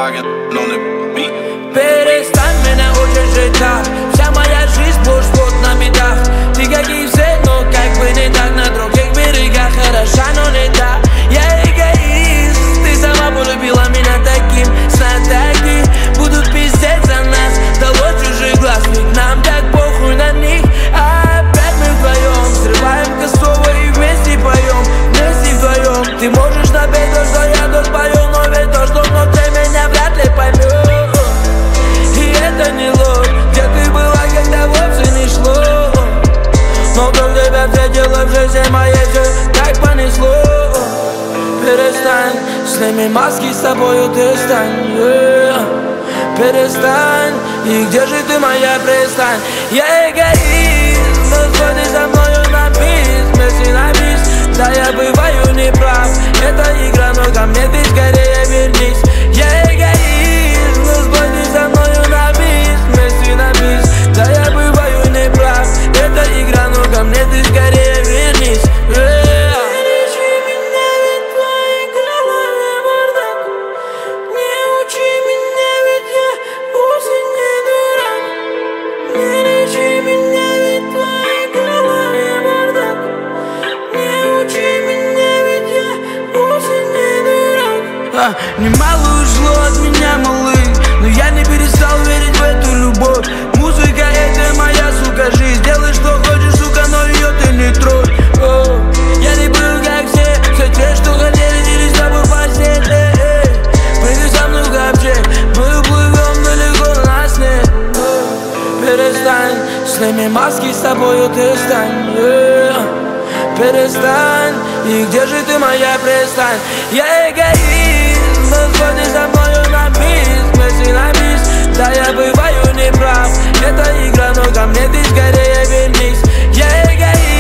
Volkswagen on the beat. Перестань меня учить жить так. Вся моя жизнь плод на бедах. Ты как и все, но как бы не так. На других берегах хороша, но не так. Я эгоист, ты сама полюбила меня таким. Знатоки будут пиздеть за нас. Дало чужих глаз, ведь нам так похуй на них. А опять мы вдвоем срываем косово и вместе поем. Вместе вдвоем. Ты можешь напеть то, что я тут пою, но ведь то, что внутри меня вряд ли поймет. Это не ложь, где ты была, когда вовсе не шло. Но вдруг тебя встретила в жизни моей, все так понесло. Перестань, сними маски, с тобою ты стань, перестань, и где же ты, моя пристань? Я эгоист, но сходи со мною на бис, вместе на бис. Да, я бываю неправ, это игра, но ко мне ты скорее вернись. Я эгоист, но сходи со мною на бис, вместе на бис. Да, я бываю неправ, это игра, но ко мне ты скорее вернись. Немало ушло от меня, малыш, но я не перестал верить в эту любовь. Музыка — это моя, сука, жизнь. Делай, что хочешь, сука, но ее ты не трогай. Я не был, как все те, что хотели, или с тобой в постель. Прыгай со мной в ковчег, мы уплывем далеко на сне. Перестань, сними маски, с тобою ты стань. Перестань, и где же ты, моя пристань? Я эгоист, но сходи со мною на бис, вместе на бис. Да, я бываю неправ, это игра, но ко мне ты скорее вернись. Я эгоист.